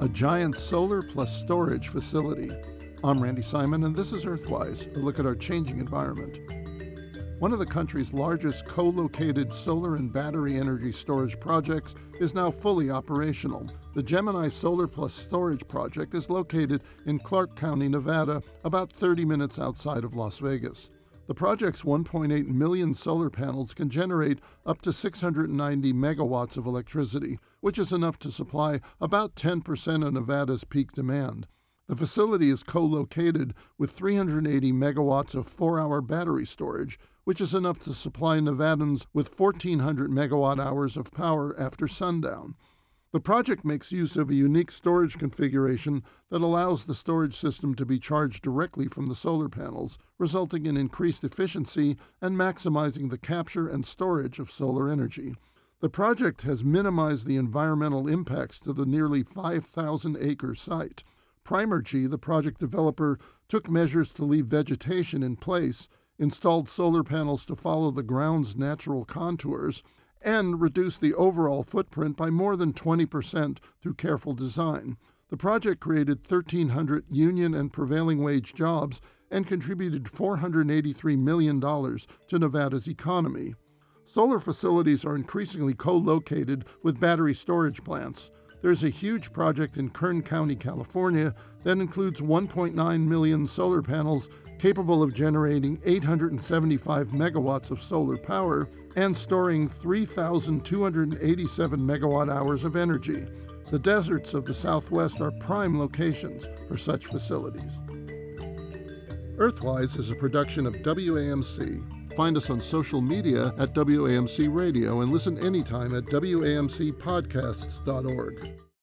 a giant solar plus storage facility. I'm Randy Simon, and this is Earthwise, a look at our changing environment. One of the country's largest co-located solar and battery energy storage projects is now fully operational. The Gemini Solar Plus Storage Project is located in Clark County, Nevada, about 30 minutes outside of Las Vegas. The project's 1.8 million solar panels can generate up to 690 megawatts of electricity, which is enough to supply about 10% of Nevada's peak demand. The facility is co-located with 380 megawatts of 4-hour battery storage, which is enough to supply Nevadans with 1,400 megawatt hours of power after sundown. The project makes use of a unique storage configuration that allows the storage system to be charged directly from the solar panels, resulting in increased efficiency and maximizing the capture and storage of solar energy. The project has minimized the environmental impacts to the nearly 5,000-acre site. Primergy, the project developer, took measures to leave vegetation in place, installed solar panels to follow the ground's natural contours, and reduced the overall footprint by more than 20% through careful design. The project created 1,300 union and prevailing wage jobs and contributed $483 million to Nevada's economy. Solar facilities are increasingly co-located with battery storage plants. There's a huge project in Kern County, California, that includes 1.9 million solar panels capable of generating 875 megawatts of solar power and storing 3,287 megawatt hours of energy. The deserts of the Southwest are prime locations for such facilities. Earthwise is a production of WAMC. Find us on social media at WAMC Radio and listen anytime at WAMCpodcasts.org.